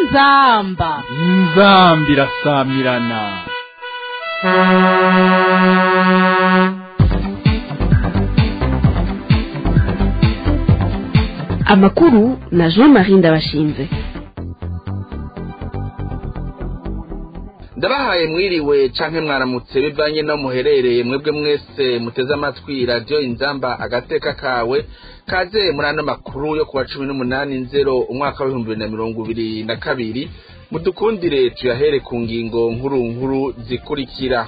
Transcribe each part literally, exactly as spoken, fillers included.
inzamba inzambi irasamirana. Amakuru na Jean-Marie Ndabashinze. Ndabahaye mwiriwe canke mwaramutse bivanye no muherereye mwebwe mwese muteze amatwi radio Inzamba agateka kawe kaze murano makuru yo kuwa cumi n'umunani nzero umwaka wa bibiri bibiri na mirongo ibiri na kabiri mudukundire tuyahere ku ngingo nkuru nkuru zikurikira.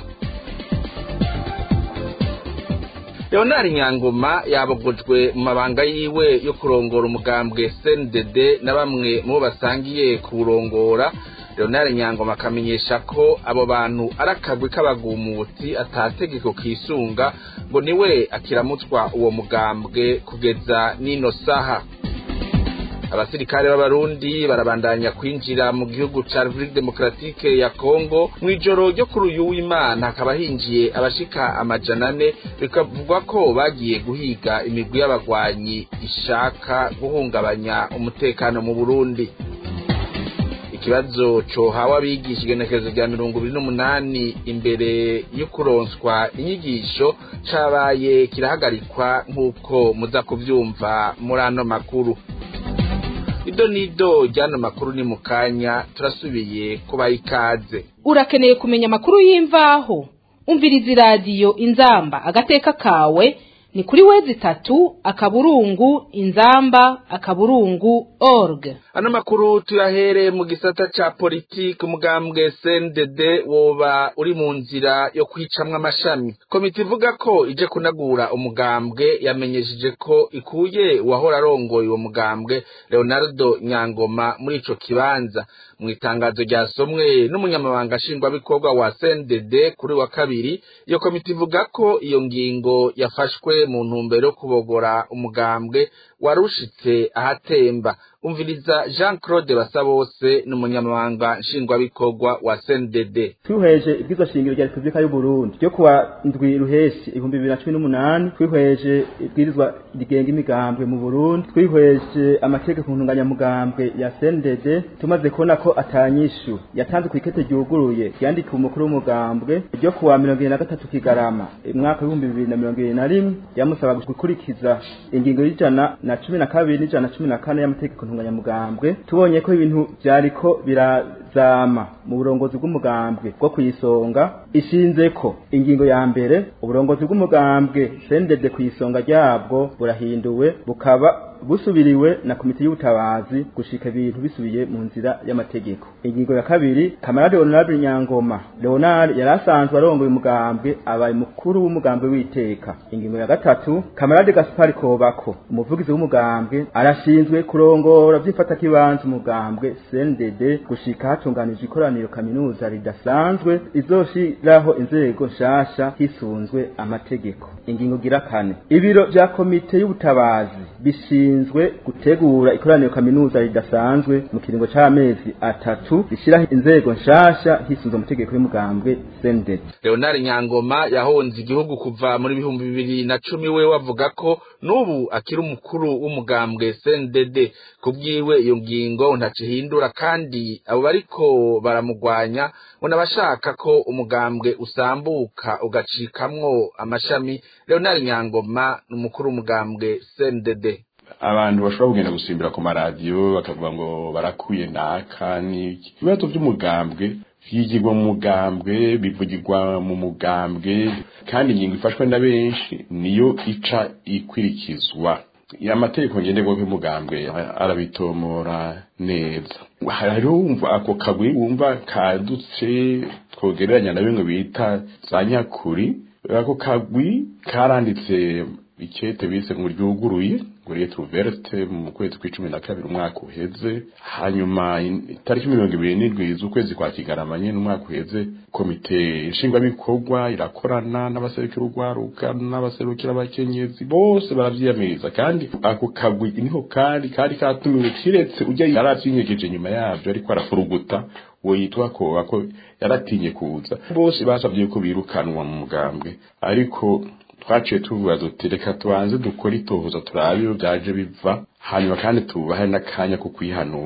Leonard Nyangoma yabogojwe mu mabanga yiwe yo kurongora umugambwe C N D D na bamwe mu basangiye kurongora. Leonard Nyangoma akamenyesha ko abo bantu arakagwe k'abagumutsi atategeko kisunga ngo niwe akiramutswa uwo mugambwe kugeza nino saha. Abasirikare b'abarundi barabandanya kwinjira mu gihugu ca Republique Democratique ya Congo mwijoro ryo kuri uyu w'Imana hakaba hinjiye abashika amajana ane bikavugwa ko bagiye guhiga imigwi y'abagwanyi ishaka guhungabanya umutekano mu Burundi. Ikibazo cohawa abigisha igenekerezo rya mirongo ibiri n'umunani imbere yo kuronswa inyigisho cabaye kirahagarikwa nk'uko muza kuvyumva muri ano makuru. Ido nido jana makuru ni mukanya turasubiye kuba ikaze. Urakeneye kumenya makuru y'imvaho? Umviriza radio Inzamba agateka kawe ni kuri wezi tatu akaburungu inzamba akaburungu org. Ano makuru tuyahere mu gisata ca politiki umugambwe C N D D woba uri mu nzira yo kwicamwa amashami. Komite ivuga ko ije kunagura umugambwe yamenyesheje ko ikuye wahora arongoye uwo mugambwe Leonardo Nyangoma muri ico kibanza. Mu itangazo ryasomwe n'umunyamabanga nshingwabikorwa wa C N D D kuri wa kabiri, iyo komite ivuga ko iyo ngingo yafashwe mu ntumbero yo kubogora umugambwe warushitse ahatemba. Umviriza Jean Claude Basabose n'umunyamabanga nshingwabikorwa wa C N D D. Twihweje ibwizo shingiro rya Republika y'u Burundi ryo kuwa ndwi ruheshi ibihumbi bibiri na cumi n'umunani, twihweje ibwirizwa rigenga imigambwe mu Burundi, twihweje amategeko ntunganya mugambwe ya C N D D, tumaze kubona ko atanyishu yatanzwe ku ikete ryuguruye yandika umukuru w'umugambwe ryo kuwa mirongo ibiri na gatatu Kigarama umwaka w'ibihumbi bibiri na mirongo ibiri na rimwe yamusaba gukurikiza ingingo y'ijana na cumi na kabiri n'ijana na cumi na kane y'amategeko ntunganya mugambwe. Tubonye ko ibintu byariko birazama mu burongozi bw'umugambwe bwo kuyisonga ishinze ko ingingo ya mbere uburongozi bw'umugambwe C N D D kuyisonga ryabwo burahinduwe bukaba busubiriwe na komite y'ubutabazi gushika ibintu bisubiye mu nzira y'amategeko. Ingingo ya kabiri Kamarade Leonard Nyangoma Leonard yarasanzwe arongoye umugambwe abaye mukuru w'umugambwe w'iteka. Ingingo ya gatatu Kamarade Gaspar Kobako umuvugizi w'umugambwe arashinzwe kurongora vyifata kibanza umugambwe C N D D gushika hatunganije ikoraniro kaminuza ridasanzwe izoshiraho inzego nshasha hisunzwe amategeko. Ingingo gira kane ibiro vya komite y'ubutabazi bishinzwe gutegura ikoraniro kaminuza ridasanzwe mu kiringo c'amezi atatu bishiraho inzego nshasha hisunzwe amategeko y'umugambwe C N D D. Leonard Nyangoma yahonze igihugu kuva muri bihumbi bibiri na cumi we wavuga ko nubu akiri umukuru w'umugambwe C N D D. Kubwiwe iyo ngingo ntacihindura kandi abo bariko baramugwanya ngo nabashaka ko umugambwe usambuka ugacikamwo amashami. Leonard Nyangoma n'umukuru w'umugambwe C N D D. Abantu bashobora kugenda gusimbira ku maradiyo bakavuga ngo barakuye naka niki. Ibibazo by'umugambwe vyigirwa mu mugambwe bivugirwa mu mugambwe kandi ingingo ifashwe na benshi niyo ica ikwirikizwa. Amategeko ngenderwa y'umugambwe arabitomora neza. Hariho wumva ako kagwi wumva kadutse twogereranya na bimwe bita za nyakuri. Ako kagwi karanditse ikete bise ngo ryuguruye ngo Lettre Ouverte mu kwezi kwa cumi na kabiri umwaka uheze. Hanyuma itariki mirongo ibiri n'indwi z'ukwezi kwa Kigarama nyene umwaka uheze komite nshingwabikorwa irakorana n'abaserukira urwaruka n'abaserukira abakenyezi bose baravyiyamiriza kandi ako kagwi niho kari kari katumiwe kiretse ujya yaravyinyegeje nyuma yavyo ariko arafuruguta uwo yitwa ko ako yaratinye kuza. Bose basavye ko birukanwa mu mugambwe ariko twaciye tuvuga duti reka tubanze dukora itohoza turabe byaje biva hanyuma kandi tubahe n'akanya ko kwihanura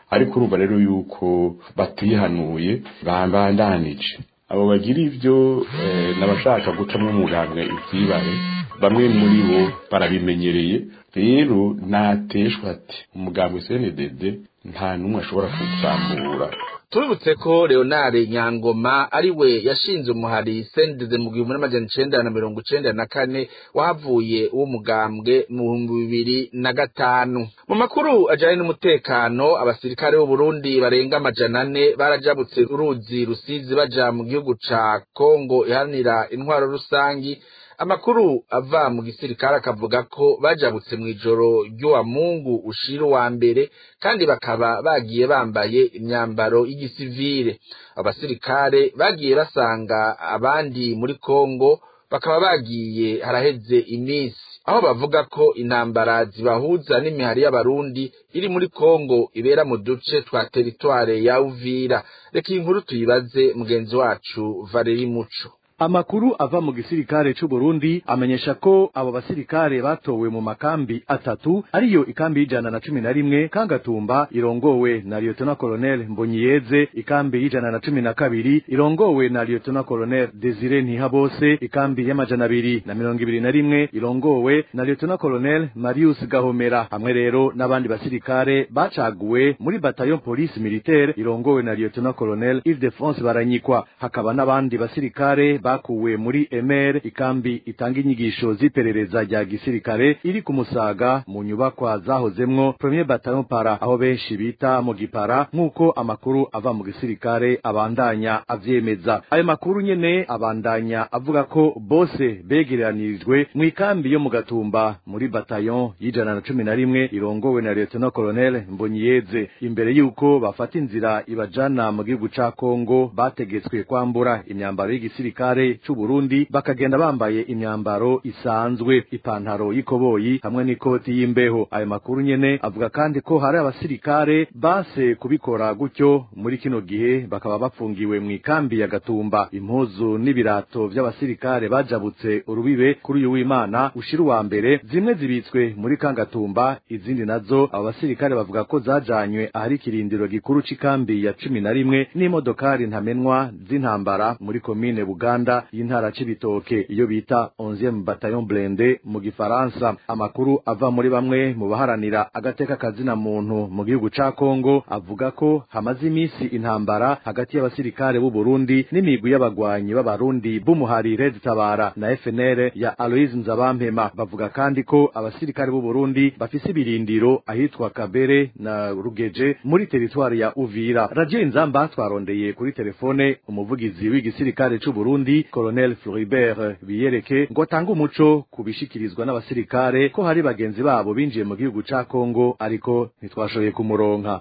ariko urumva rero yuko batihanuye bambandanije abo bagira ivyo eh, n'abashaka gucamo umugambwe ivyibare bamwe muri bo barabimenyereye rero nateshwa ati umugambwe C N D D nta numwe ashobora kuzambura. Tuributse ko Leonard Nyangoma ari we yashinze umuhari C N D D mu gihumbi n'amajana icenda na mirongo icenda na kane wahavuye uwo mugambwe mu bihumbi bibiri na gatanu. Mu makuru ajanye n'umutekano abasirikare b'u Burundi barenga amajana ane barajabutse uruzi Rusizi baja mu gihugu ca Kongo iharanira intwaro rusangi. Amakuru ava mu gisirikare akavuga ko bajabutse mu ijoro ry'uwa Mungu ushira wa mbere kandi bakaba bagiye bambaye imyambaro y'igisivile. Abasirikare bagiye basanga abandi muri Kongo bakaba bagiye haraheze iminsi aho bavuga ko intambara zibahuza n'imihari y'abarundi iri muri Kongo ibera mu duce twa territoire ya Uvira. Reka inkuru tuyibaze mugenzi wacu Valeri Muco. Amakuru ava mu gisirikare c'u Burundi amenyesha ko abo basirikare batowe mu makambi atatu ariyo ikambi y'ijana na cumi na rimwe Kangatumba irongowe na Lieutenant Colonel Mbonyiyeze, ikambi y'ijana na cumi na kabiri irongowe na Lieutenant Colonel Desire Ntihabose, ikambi y'amajana abiri na mirongo ibiri na rimwe irongowe na Lieutenant Colonel Marius Gahomera, hamwe rero n'abandi basirikare bacaguwe muri bataillon police militaire irongowe na Lieutenant Colonel Ildefonse Baranyikwa. Hakaba n'abandi basirikare bakuwe muri M R, ikambi itanga inyigisho z'iperereza rya gisirikare iri ku Musaga mu nyubakwa zahozemwo premier bataillon para aho benshi bita mu Gipara, nk'uko amakuru ava mu gisirikare abandanya avyemeza. Ayo makuru nyene abandanya avuga ko bose begeranirijwe mu ikambi yo mu Gatumba muri bataillon y'ijana na cumi na rimwe irongowe na Lieutenant Colonel Mbonyiyeze. Imbere yuko bafata inzira ibajana mu gihugu ca Kongo bategetswe kwambura imyambaro y'igisirikare c'u Burundi bakagenda bambaye imyambaro isanzwe, ipantaro y'ikoboyi hamwe n'ikoti y'imbeho. Ayo makuru nyene avuga kandi ko hari abasirikare base kubikora gutyo muri kino gihe bakaba bafungiwe mu ikambi ya Gatumba. Impuzu n'ibirato vy'abasirikare bajabutse urubibe kuri uyu w'Imana ushira wa mbere zimwe zibitswe muri Kangatumba, izindi nazo abo basirikare bavuga ko zajanywe ahari kirindiro gikuru c'ikambi ya cumi na rimwe n'imodokari ntamenwa z'intambara muri komine Buganda y'intara c'Ibitoke iyo bita onzième bataillon blindé mu Gifaransa. Amakuru ava muri bamwe mu baharanira agateka kazina muntu mu gihugu ca Kongo avuga ko hamaze imisi intambara hagati y'abasirikare b'u Burundi n'imigwi y'abagwanyi b'abarundi b'umuhari Red Tabara na F N L ya Aloise Nzabampema. Bavuga kandi ko abasirikare b'u Burundi bafise ibirindiro ahitwa Kabere na Rugeje muri territoire ya Uvira. Radio Inzamba twarondeye kuri telefone umuvugizi w'igisirikare c'u Burundi Colonel Floribert Biyereke ngo atanga umuco kubishikirizwa n'abasirikare ko hari bagenzi babo binjiye mu gihugu ca Kongo ariko ntitwashoboye kumuronka.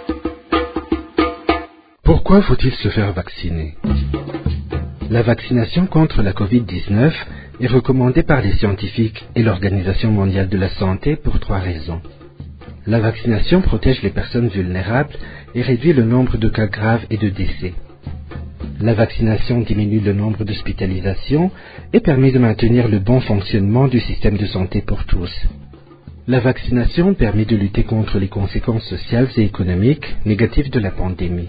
Pourquoi faut-il se faire vacciner? La vaccination contre la covid dix-neuf est recommandée par les scientifiques et l'Organisation mondiale de la santé pour trois raisons. La vaccination protège les personnes vulnérables et réduit le nombre de cas graves et de décès. La vaccination diminue le nombre d'hospitalisations et permet de maintenir le bon fonctionnement du système de santé pour tous. La vaccination permet de lutter contre les conséquences sociales et économiques négatives de la pandémie.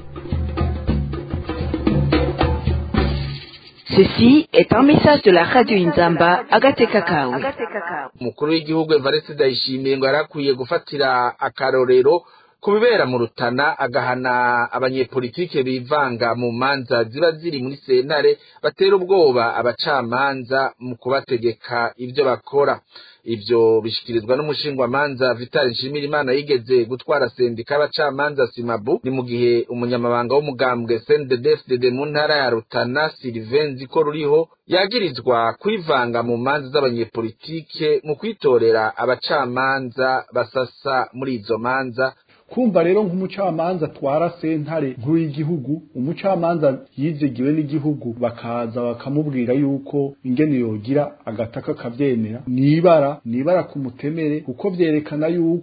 Ceci est un message de la radio Inzamba Agateka Kawe. Umukuru w'igihugu Evariste Ndayishimiye ngo yarakwiye gufatira akarorero kubibera mu Rutana agahana abanyepolitike bivanga mu manza ziba ziri muri sentare batera ubwoba abacamanza mu kubategeka ivyo bakora. Ivyo bishikirizwa n'umushingwa manza Vital Nshimirimana yigeze gutwara sendika abacamanza Simabu, ni mu gihe umunyamabanga w'umugambwe C N D D F D D mu ntara ya Rutana Sylvain Ziko ruriho yagirizwa kwivanga mu manza z'abanyepolitike mu kwitorera abacamanza basasa muri izo manza. Kumva rero nk'umucamanza twara sentare nkuru y'igihugu, umucamanza yizigiwe n'igihugu bakaza bakamubwira yuko ingene yogira agataka kavyemera nibara nibara ku mutemere, kuko vyerekana yuko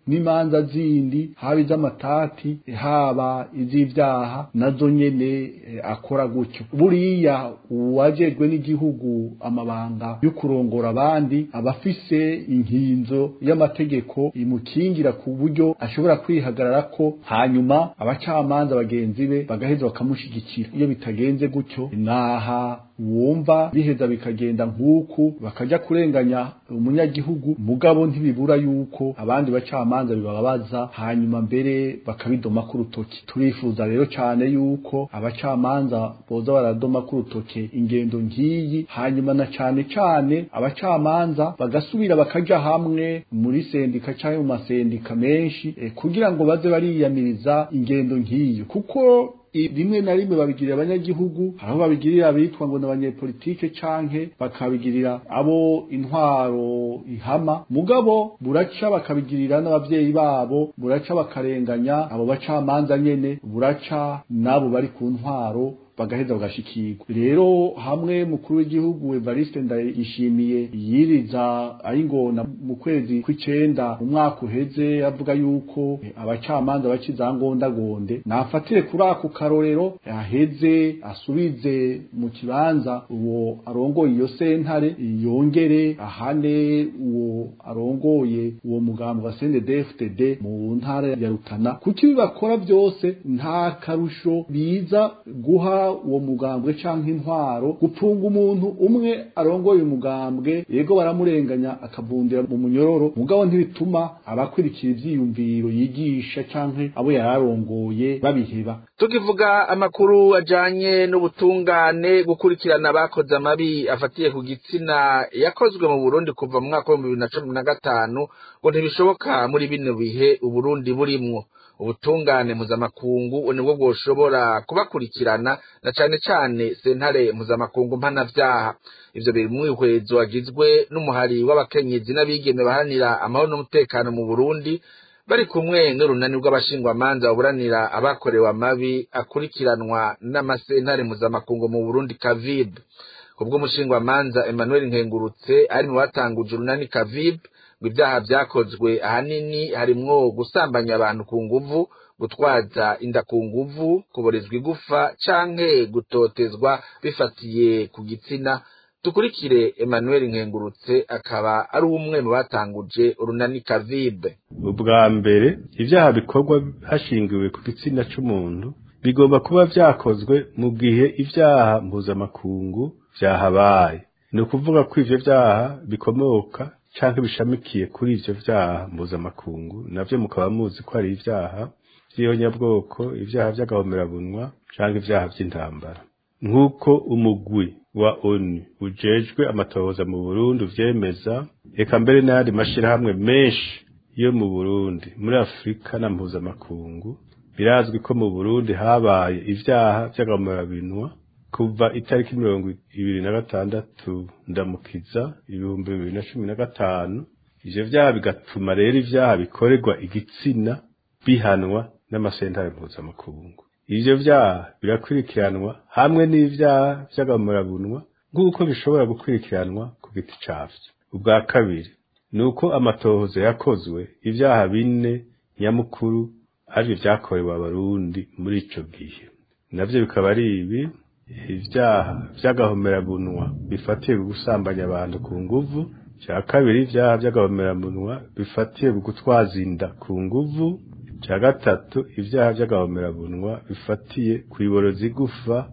n'imanza zindi haba iz'amatati haba iz'ivyaha nazo nyene e, akora gutyo. Buriya uwajejwe n'igihugu amabanga yo kurongora abandi abafise inkinzo y'amategeko imukingira ku buryo ashobora kwihagarara ko hanyuma abacamanza bagenzi be bagaheza bakamushigikira. Iyo bitagenze gutyo naha wumva biheza bikagenda nk'uku bakaja kurenganya umunyagihugu mugabo ntibibura yuko abandi bacamanza bibabaza hanyuma mbere bakabidoma ku rutoki. Turifuza rero cyane yuko abacamanza boza baradoma ku rutoke ingendo ngiyi hanyuma na cyane cyane abacamanza bagasubira bakaja hamwe muri sendika cyangwa mu masendika menshi eh, kugira ngo baze bariyamiriza ingendo ngiyo, kuko rimwe na rimwe babigirira abanyagihugu, aho babigirira abitwa ngo n'abanyepolitike canke bakabigirira abo intwaro ihama, mugabo buraca bakabigirira n'abavyeyi babo, buraca bakarenganya abo bacamanza nyene, buraca nabo bari ku ntwaro bagaheza bagashikirwa. Rero hamwe mukuru w'igihugu Evariste Ndayishimiye yiriza ayingona mu kwezi kw'icenda umwaka uheze avuga yuko abacamanza bakizangondagonde nafatire kuri ako karorero aheze asubize mu kibanza uwo arongoye iyo sentare, yongere ahane uwo arongoye uwo mugambo wa C N D D F D mu ntara ya Rutana. Kuki bibakora byose nta karusho biza guha uwo mugambwe canke intwaro gupfunga umuntu umwe arongoye umugambwe, yego baramurenganya akavundira mu munyororo, mugabo ntibituma abakurikira ivyiyumviro yigisha canke abo yararongoye babiheba. Tukivuga amakuru ajanye n'ubutungane gukurikirana abakoze amabi afatiye ku gitsina yakozwe mu Burundi kuva mu mwaka wa bibiri na cumi na gatanu ngo ntibishoboka muri bino bihe Uburundi burimwo. Ubutungane mpuzamakungu nibwo bwoshobora kubakurikirana na cane cane sentare mpuzamakungu mpanavyaha. Ivyo biri mu ihwezo agizwe n'umuhari w'abakenyezi n'abigeme baharanira amahoro n'umutekano mu Burundi bari kumwe n'urunani rw'abashingwamanza baburanira abakorewe amabi akurikiranwa n'amasentare mpuzamakungu mu Burundi Kavib. Kubwo umushingwamanza Emmanuel Nkengurutse ari mu batanguje urunani Kavib, ngo ibyaha byakozwe ahanini harimwo gusambanya abantu ku nguvu, gutwaza inda ku nguvu, kuborezwa igufa canke gutotezwa bifatiye ku gitsina. Tukurikire Emmanuel Nkengurutse akaba ari umwe mu batanguje urunani Kavib. Ubwa mbere ibyaha bikorwa hashingiwe ku gitsina c'umuntu bigomba kuba vyakozwe mu gihe ibyaha mpuzamakungu vyahabaye. Ni ukuvuga ko ivyo vyaha bikomoka canke bishamikiye kuri ivyo vyaha mpuzamakungu, navyo mukaba muzi ko ari ivyaha vy'ihonyabwoko, ivyaha vy'agahomerabunwa canke ivyaha vy'intambara. Nk'uko umugwi wa ONU ujejwe amatohoza mu Burundi uvyemeza, eka mbere n'ayandi mashirahamwe menshi yo mu Burundi, muri Afrika na mpuzamakungu, birazwi ko mu Burundi habaye ivyaha vy'agahomerabunwa kuva itariki mirongo ibiri na gatandatu ndamukiza ibihumbi bibiri na cumi na gatanu. Ivyo vyaha bigatuma rero ivyaha bikorerwa igitsina bihanwa n'amasentare mpuzamakungu. Ivyo vyaha birakurikiranwa hamwe n'ivyaha vy'agahomerabunwa nk'uko bishobora gukurikiranwa ku giti cavyo. Ubwa kabiri nuko amatohoza yakozwe ivyaha bine nyamukuru arivyo vyakorewe abarundi muri ico gihe, navyo bikaba ari ibi: ivyaha vy'agahomerabunwa bifatiye gusambanya abantu ku nguvu, cya kabiri ivyaha vy'agahomerabunwa bifatiye gutwaza inda ku nguvu, cya gatatu ivyaha vy'agahomerabunwa bifatiye kwiboroza igufa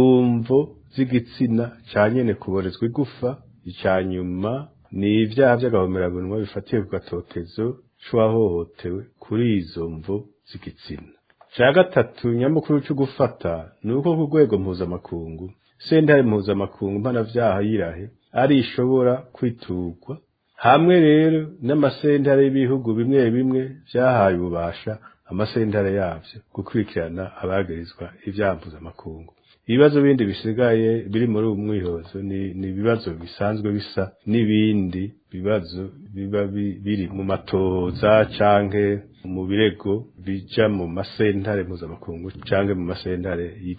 kumvo z'igitsina cyanyene kuborezwa igufa, icya nyuma ni ivyaha vy'agahomerabunwa bifatiye ku gatotezo c'uwahohotewe kuri izo mvo z'igitsina. Cha gatatu nyamukuru cyo gufata nuko ku rwego mpuzamakungu sentare mpuzamakungu mpanavyaha yirahe ari ishobora kwitugwa hamwe rero n'amasentare y'ibihugu bimwe bimwe vyahaye ububasha amasentare yavyo gukurikirana abagirizwa ivyaha mpuzamakungu. Ibibazo bindi bisigaye biri muri ubu mwihozo ni ni ibibazo bisanzwe bisa n'ibindi bibazo biba biri mu matoza canke mu birego bija mu masentare mpuzamakungu canke mu masentare y'igihugu.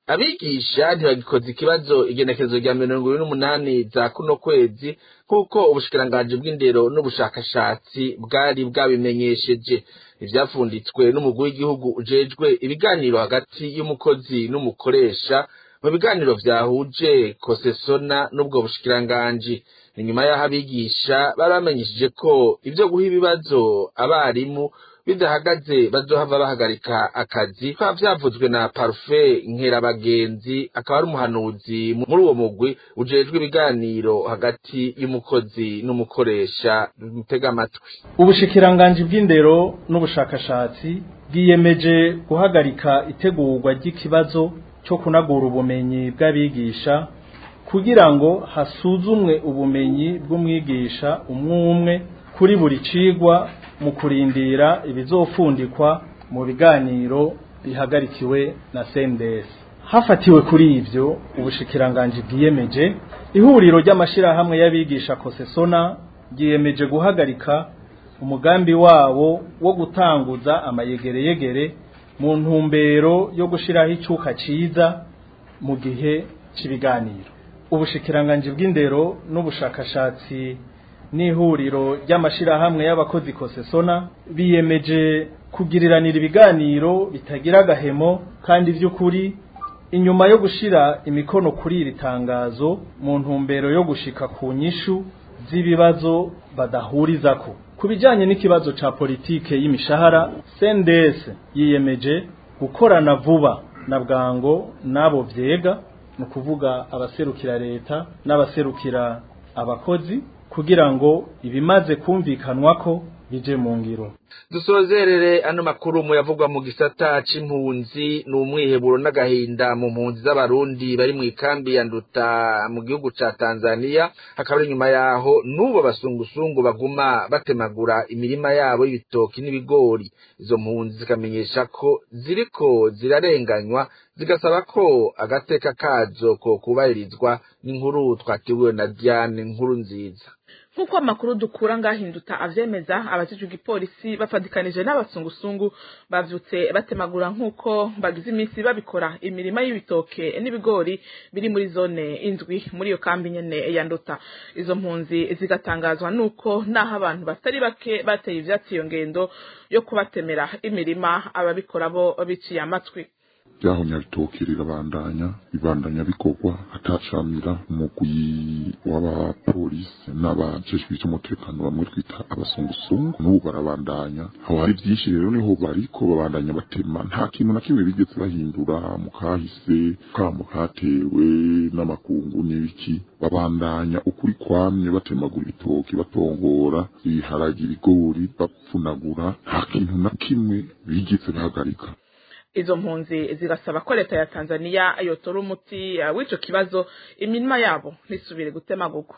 abigisha ntibagikoze ikibazo igenekerezo rya mirongo ibiri n'umunani za kuno kwezi nk'uko ubushikiranganji bw'indero n'ubushakashatsi bwari bwabimenyesheje. Ivyafunditswe n'umugwi w'igihugu ujejwe ibiganiro hagati y'umukozi n'umukoresha mu biganiro vyahuje Kosesona n'ubwo bushikiranganji. Ni nyuma y'aho abigisha baramenyesheje ko ivyo guha ibibazo abarimu bidahagaze bazohava bahagarika akazi. Kwa vyavuzwe na Parfait Nkerabagenzi, akaba ari umuhanuzi muri uwo mugwi ujejwe ibiganiro hagati y'umukozi n'umukoresha. Mutega amatwi. Ubushikiranganji bw'indero n'ubushakashatsi bwiyemeje guhagarika itegurwa ry'ikibazo cyo kunagura ubumenyi bw'abigisha kugira ngo hasuzumwe ubumenyi bw'umwigisha umwe umwe kuri buri cigwa mu kurindira ibizofundikwa mu biganiro bihagarikiwe na C N D S. Hafatiwe kuri ivyo, ubushikiranganji bwiyemeje ihuriro ry'amashirahamwe y'abigisha Kosesona ryiyemeje guhagarika umugambi wabo wo gutanguza amayegereyegere mu ntumbero yo gushiraho icuka ciza mu gihe c'ibiganiro. Ubushikiranganji bw'indero n'ubushakashatsi n'ihuriro ry'amashirahamwe y'abakozi Kosesona biyemeje kugiriranira ibiganiro bitagira agahemo kandi vy'ukuri inyuma yo gushira imikono kuri iri tangazo mu ntumbero yo gushika ku nyishu z'ibibazo badahurizako. Kubijanye n'ikibazo ca politike y'imishahara, C N D S yiyemeje gukorana vuba na bwango nabo vyega, no kuvuga abaserukira leta n'abaserukira abakozi kugira ngo ibimaze kumvikanwako bije mu ngiro. Dusozerere ano makuru mu yavugwa mu gisata c'impunzi n'umwiheburo n'agahinda mu mpunzi z'abarundi bari mu ikambi ya Nduta mu gihugu ca Tanzania. Hakaba nyuma yaho nubo basungusungu baguma batemagura imirima yabo y'ibitoki n'ibigori. Izo mpunzi zikamenyesha ko ziriko zirarenganywa, zigasaba ko agateka kazo ko kubahirizwa. N'inkuru twatiwe na Diane Nkuru Nziza. Nkuko amakuru dukura ngahinduta avyemeza, abajijwe igipolisi bafadikanije n'abasungusungu bavyutse batemagura nkuko bagize iminsi babikora imirima y'ibitoke n'ibigori biri muri zone indwi muri iyo kambi nyene ya Nduta. Izo mpunzi zigatangazwa nuko naho abantu batari bake bateye ivyatsi iyo ngendo yo kubatemera imirima, ababikora bo biciye amatwi. Yaho nyabitoke rirabandanya bibandanya bikorwa atacamira umugwi w'abapolisi n'abajejwe cy'umutekano bamwe twita abasungusungu n'ubu barabandanya. Aho hari byinshi rero niho bariko babandanya batema, nta kintu na kimwe bigeze bahindura mu kahise kamo katewe n'amakungu n'ibiki. Babandanya ukuri kwamye batemagura ibitoki, batongora ibiharage, ibigori, bapfunagura, nta kintu na kimwe bigeze bahagarika. Izo mpunzi zigasaba ko leta ya Tanzania yotora umuti w'ico kibazo imirima yabo nisubire gutemagurwa.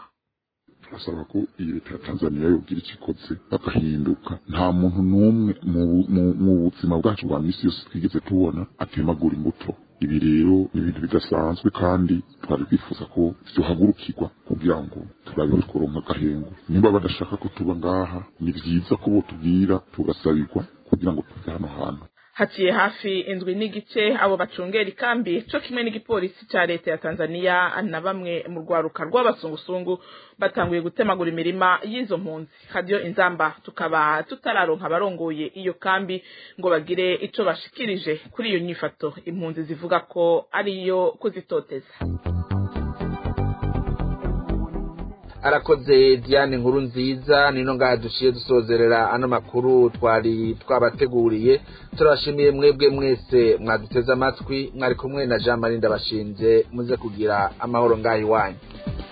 Asaba ko leta ya Tanzania yogira ikikoze bakahinduka. Nta muntu n'umwe mu buzima bwacu bwa misi yose twigeze tubona atemagura imbuto. Ibi rero ni ibintu bidasanzwe kandi twari kwifuza ko byohagurukirwa kugira ngo turabe tworonka gahengo. Nimba badashaka ko tuba ngaha, ni byiza ko botubwira tugasabirwa kugira ngo tuve hano hantu. Haciye hafi indwi n'igice abo bacungera ikambi co kimwe n'igipolisi ca leta ya Tanzania na bamwe mu rwaruka rw'abasungusungu batanguye gutemagura imirima y'izo mpunzi. Radio Inzamba tukaba tutararonka abarongoye iyo kambi ngo bagire ico bashikirije kuri iyo nyifato impunzi zivuga ko ariyo kuzitoteza. Arakoze Diane Nkuru Nziza. Nino ngaha dushiye dusozerera ano makuru twari twabateguriye. Turashimiye mwebwe mwese mwaduteze amatwi, mwari kumwe na Jean Marie Ndabashinze. Muze kugira amahoro ngaha iwanyu.